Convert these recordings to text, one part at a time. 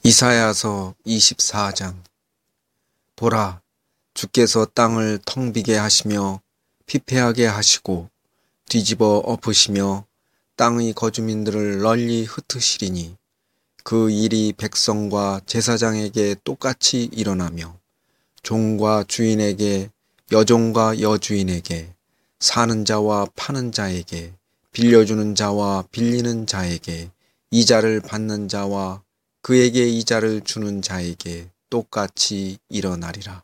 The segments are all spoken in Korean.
이사야서 24장. 보라, 주께서 땅을 텅 비게 하시며 피폐하게 하시고 뒤집어 엎으시며 땅의 거주민들을 널리 흩으시리니 그 일이 백성과 제사장에게 똑같이 일어나며 종과 주인에게, 여종과 여주인에게, 사는 자와 파는 자에게, 빌려주는 자와 빌리는 자에게, 이자를 받는 자와 그에게 이자를 주는 자에게 똑같이 일어나리라.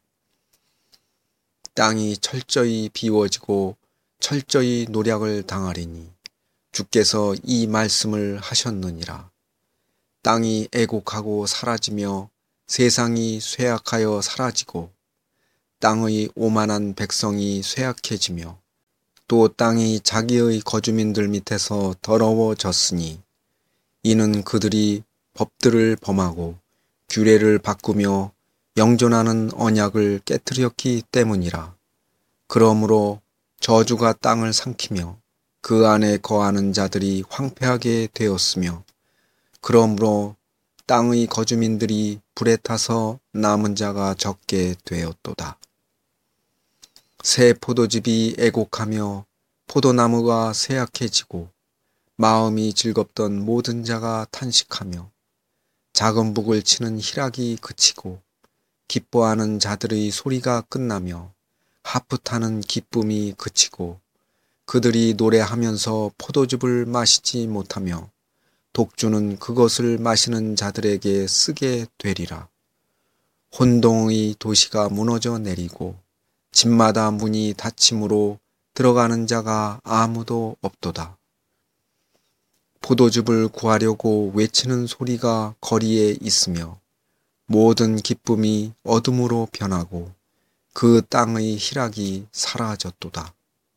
땅이 철저히 비워지고 철저히 노략을 당하리니 주께서 이 말씀을 하셨느니라. 땅이 애곡하고 사라지며 세상이 쇠약하여 사라지고 땅의 오만한 백성이 쇠약해지며 또 땅이 자기의 거주민들 밑에서 더러워졌으니 이는 그들이 법들을 범하고 규례를 바꾸며 영존하는 언약을 깨뜨렸기 때문이라. 그러므로 저주가 땅을 삼키며 그 안에 거하는 자들이 황폐하게 되었으며 그러므로 땅의 거주민들이 불에 타서 남은 자가 적게 되었도다. 새 포도즙이 애곡하며 포도나무가 쇠약해지고 마음이 즐겁던 모든 자가 탄식하며 작은 북을 치는 희락이 그치고 기뻐하는 자들의 소리가 끝나며 하프 타는 기쁨이 그치고 그들이 노래하면서 포도즙을 마시지 못하며 독주는 그것을 마시는 자들에게 쓰게 되리라. 혼동의 도시가 무너져 내리고 집마다 문이 닫힘으로 들어가는 자가 아무도 없도다. 포도즙을 구하려고 외치는 소리가 거리에 있으며 모든 기쁨이 어둠으로 변하고 그 땅의 희락이 사라졌도다.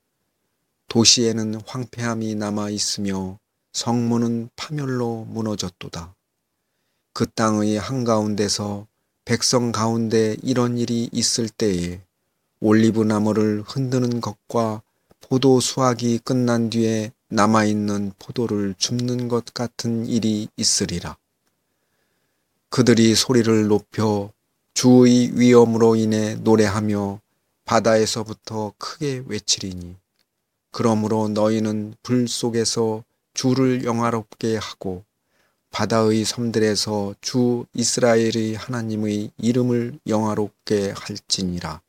도시에는 황폐함이 남아 있으며 성문은 파멸로 무너졌도다. 그 땅의 한가운데서 백성 가운데 이런 일이 있을 때에 올리브 나무를 흔드는 것과 포도 수확이 끝난 뒤에 남아있는 포도를 줍는 것 같은 일이 있으리라. 그들이 소리를 높여 주의 위엄으로 인해 노래하며 바다에서부터 크게 외치리니 그러므로 너희는 불 속에서 주를 영화롭게 하고 바다의 섬들에서 주 이스라엘의 하나님의 이름을 영화롭게 할지니라.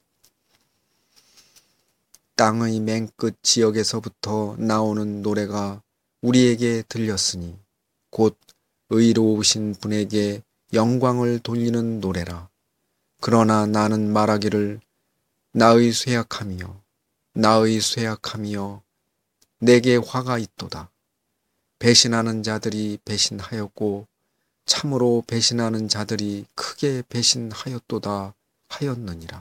땅의 맨 끝 지역에서부터 나오는 노래가 우리에게 들렸으니 곧 의로우신 분에게 영광을 돌리는 노래라. 그러나 나는 말하기를 나의 쇠약함이여 내게 화가 있도다. 배신하는 자들이 배신하였고 참으로 배신하는 자들이 크게 배신하였도다 하였느니라.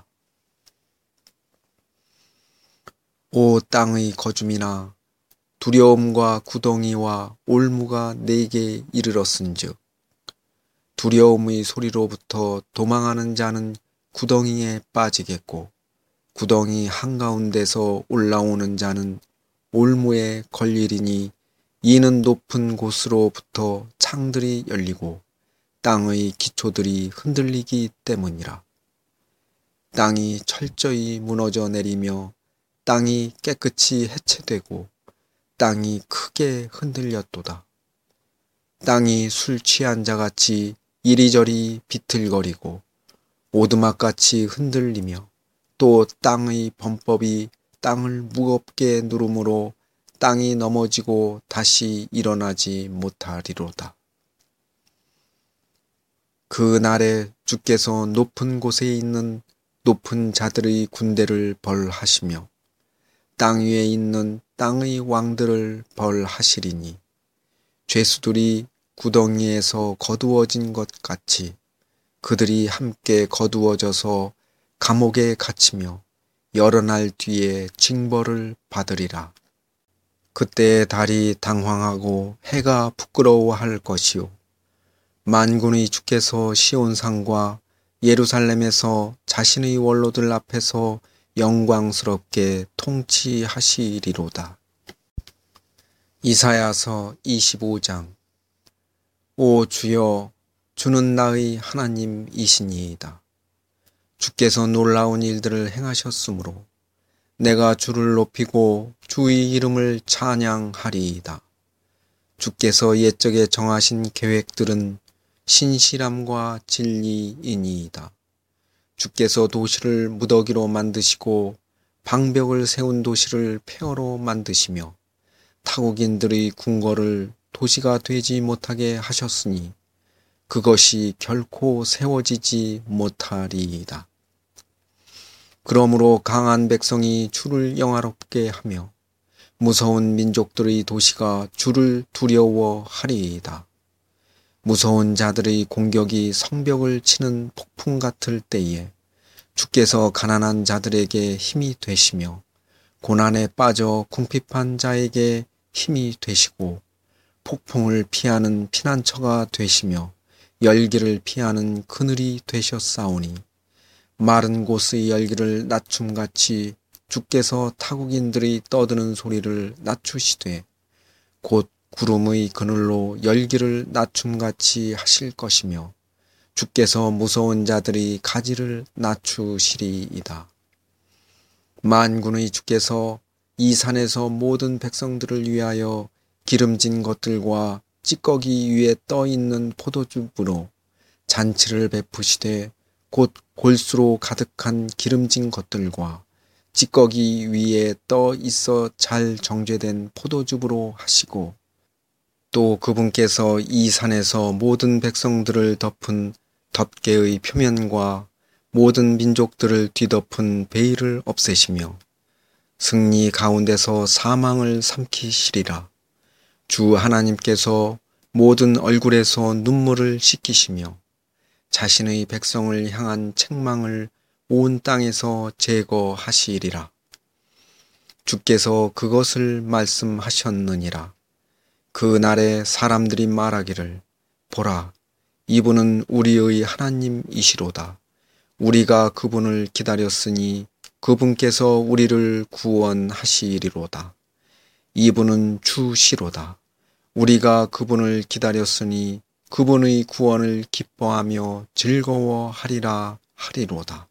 오 땅의 거주민아, 두려움과 구덩이와 올무가 내게 이르렀은즉 두려움의 소리로부터 도망하는 자는 구덩이에 빠지겠고 구덩이 한가운데서 올라오는 자는 올무에 걸리리니 이는 높은 곳으로부터 창들이 열리고 땅의 기초들이 흔들리기 때문이라. 땅이 철저히 무너져 내리며 땅이 깨끗이 해체되고 땅이 크게 흔들렸도다. 땅이 술 취한 자같이 이리저리 비틀거리고 오두막같이 흔들리며 또 땅의 범법이 땅을 무겁게 누름으로 땅이 넘어지고 다시 일어나지 못하리로다. 그 날에 주께서 높은 곳에 있는 높은 자들의 군대를 벌하시며 땅 위에 있는 땅의 왕들을 벌하시리니 죄수들이 구덩이에서 거두어진 것 같이 그들이 함께 거두어져서 감옥에 갇히며 여러 날 뒤에 징벌을 받으리라. 그때의 달이 당황하고 해가 부끄러워할 것이요 만군의 주께서 시온산과 예루살렘에서 자신의 원로들 앞에서 영광스럽게 통치하시리로다. 이사야서 25장. 오 주여, 주는 나의 하나님이시니이다. 주께서 놀라운 일들을 행하셨으므로 내가 주를 높이고 주의 이름을 찬양하리이다. 주께서 옛적에 정하신 계획들은 신실함과 진리이니이다. 주께서 도시를 무더기로 만드시고 방벽을 세운 도시를 폐허로 만드시며 타국인들의 궁궐을 도시가 되지 못하게 하셨으니 그것이 결코 세워지지 못하리이다. 그러므로 강한 백성이 주를 영화롭게 하며 무서운 민족들의 도시가 주를 두려워하리이다. 무서운 자들의 공격이 성벽을 치는 폭풍 같을 때에 주께서 가난한 자들에게 힘이 되시며 고난에 빠져 궁핍한 자에게 힘이 되시고 폭풍을 피하는 피난처가 되시며 열기를 피하는 그늘이 되셨사오니 마른 곳의 열기를 낮춤같이 주께서 타국인들이 떠드는 소리를 낮추시되 곧 구름의 그늘로 열기를 낮춤같이 하실 것이며 주께서 무서운 자들이 가지를 낮추시리이다. 만군의 주께서 이 산에서 모든 백성들을 위하여 기름진 것들과 찌꺼기 위에 떠 있는 포도즙으로 잔치를 베푸시되 곧 골수로 가득한 기름진 것들과 찌꺼기 위에 떠 있어 잘 정죄된 포도즙으로 하시고 또 그분께서 이 산에서 모든 백성들을 덮은 덮개의 표면과 모든 민족들을 뒤덮은 베일을 없애시며 승리 가운데서 사망을 삼키시리라. 주 하나님께서 모든 얼굴에서 눈물을 씻기시며 자신의 백성을 향한 책망을 온 땅에서 제거하시리라. 주께서 그것을 말씀하셨느니라. 그 날에 사람들이 말하기를 보라, 이분은 우리의 하나님이시로다. 우리가 그분을 기다렸으니 그분께서 우리를 구원하시리로다. 이분은 주시로다. 우리가 그분을 기다렸으니 그분의 구원을 기뻐하며 즐거워하리라 하리로다.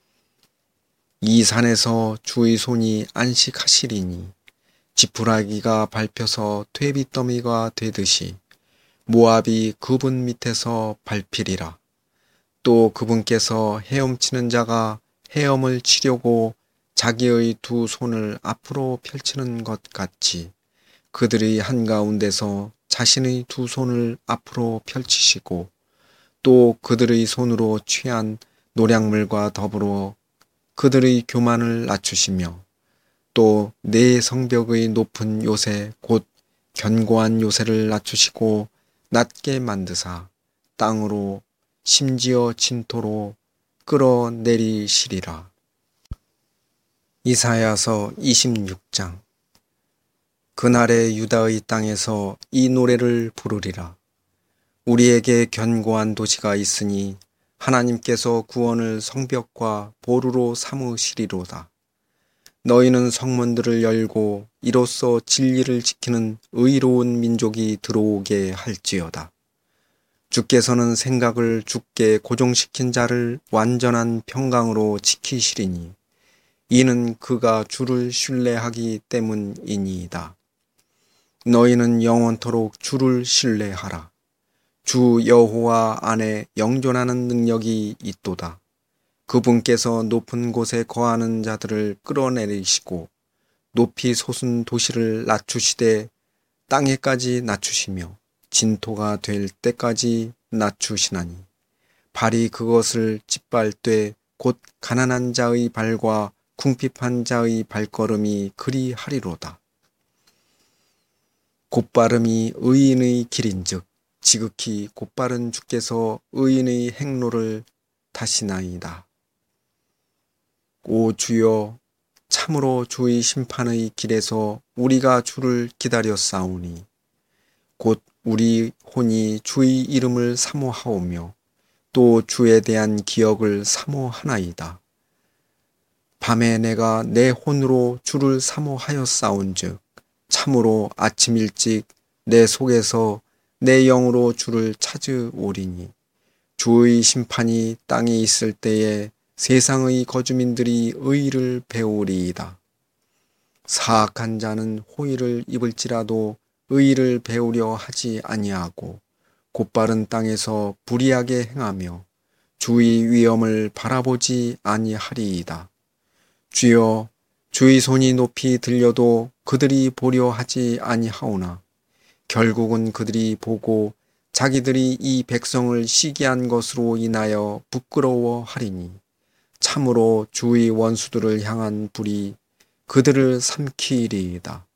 이 산에서 주의 손이 안식하시리니 지푸라기가 밟혀서 퇴비더미가 되듯이 모압이 그분 밑에서 밟히리라. 또 그분께서 헤엄치는 자가 헤엄을 치려고 자기의 두 손을 앞으로 펼치는 것 같이 그들이 한가운데서 자신의 두 손을 앞으로 펼치시고 또 그들의 손으로 취한 노략물과 더불어 그들의 교만을 낮추시며 또 네 성벽의 높은 요새 곧 견고한 요새를 낮추시고 낮게 만드사 땅으로 심지어 진토로 끌어내리시리라. 이사야서 26장. 그날에 유다의 땅에서 이 노래를 부르리라. 우리에게 견고한 도시가 있으니 하나님께서 구원을 성벽과 보루로 삼으시리로다. 너희는 성문들을 열고 이로써 진리를 지키는 의로운 민족이 들어오게 할지어다. 주께서는 생각을 주께 고정시킨 자를 완전한 평강으로 지키시리니 이는 그가 주를 신뢰하기 때문이니이다. 너희는 영원토록 주를 신뢰하라. 주 여호와 안에 영존하는 능력이 있도다. 그분께서 높은 곳에 거하는 자들을 끌어내리시고 높이 솟은 도시를 낮추시되 땅에까지 낮추시며 진토가 될 때까지 낮추시나니 발이 그것을 짓밟되 곧 가난한 자의 발과 궁핍한 자의 발걸음이 그리하리로다. 곧바름이 의인의 길인즉 지극히 곧바른 주께서 의인의 행로를 다시나이다. 오 주여, 참으로 주의 심판의 길에서 우리가 주를 기다렸사오니 곧 우리 혼이 주의 이름을 사모하오며 또 주에 대한 기억을 사모하나이다. 밤에 내가 내 혼으로 주를 사모하였사온즉 참으로 아침 일찍 내 속에서 내 영으로 주를 찾으오리니 주의 심판이 땅에 있을 때에 세상의 거주민들이 의를 배우리이다. 사악한 자는 호의를 입을지라도 의를 배우려 하지 아니하고 곧바른 땅에서 불의하게 행하며 주의 위엄을 바라보지 아니하리이다. 주여, 주의 손이 높이 들려도 그들이 보려 하지 아니하오나 결국은 그들이 보고 자기들이 이 백성을 시기한 것으로 인하여 부끄러워하리니 참으로 주의 원수들을 향한 불이 그들을 삼키리이다.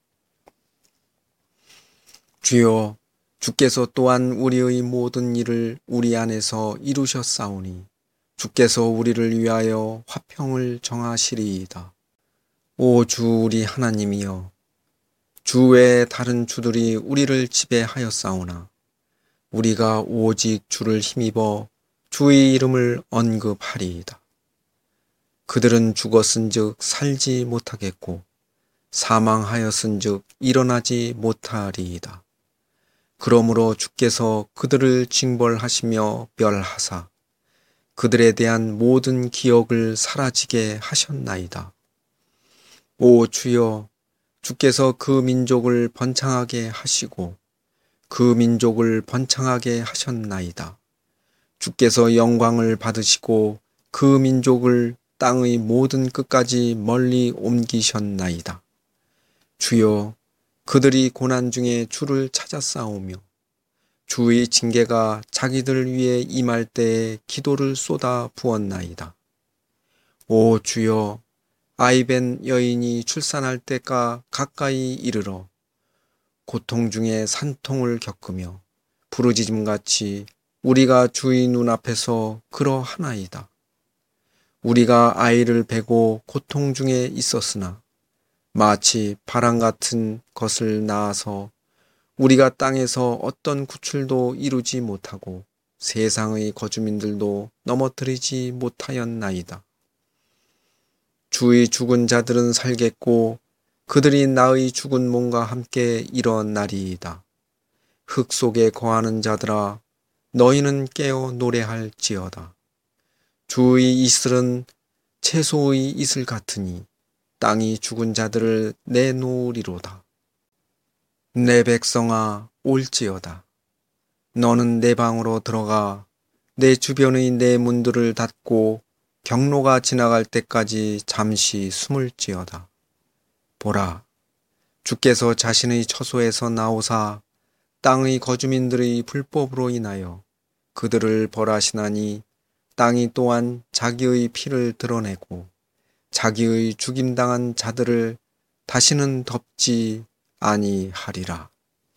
주여, 주께서 또한 우리의 모든 일을 우리 안에서 이루셨사오니 주께서 우리를 위하여 화평을 정하시리이다. 오 주 우리 하나님이여, 주 외에 다른 주들이 우리를 지배하였사오나 우리가 오직 주를 힘입어 주의 이름을 언급하리이다. 그들은 죽었은즉 살지 못하겠고 사망하였은즉 일어나지 못하리이다. 그러므로 주께서 그들을 징벌하시며 멸하사 그들에 대한 모든 기억을 사라지게 하셨나이다. 오 주여, 주께서 그 민족을 번창하게 하시고 그 민족을 번창하게 하셨나이다. 주께서 영광을 받으시고 그 민족을 땅의 모든 끝까지 멀리 옮기셨나이다. 주여, 그들이 고난 중에 주를 찾아싸우며 주의 징계가 자기들 위에 임할 때에 기도를 쏟아 부었나이다. 오 주여, 아이벤 여인이 출산할 때가 가까이 이르러 고통 중에 산통을 겪으며 부르짖음같이 우리가 주의 눈앞에서 그러하나이다. 우리가 아이를 베고 고통 중에 있었으나 마치 바람 같은 것을 낳아서 우리가 땅에서 어떤 구출도 이루지 못하고 세상의 거주민들도 넘어뜨리지 못하였나이다. 주의 죽은 자들은 살겠고 그들이 나의 죽은 몸과 함께 일어나리이다. 흙 속에 거하는 자들아, 너희는 깨어 노래할지어다. 주의 이슬은 채소의 이슬 같으니 땅이 죽은 자들을 내놓으리로다. 내 백성아, 올지어다. 너는 내 방으로 들어가 내 주변의 내 문들을 닫고 경로가 지나갈 때까지 잠시 숨을지어다. 보라, 주께서 자신의 처소에서 나오사 땅의 거주민들의 불법으로 인하여 그들을 벌하시나니 땅이 또한 자기의 피를 드러내고 자기의 죽임당한 자들을 다시는 덮지 아니하리라.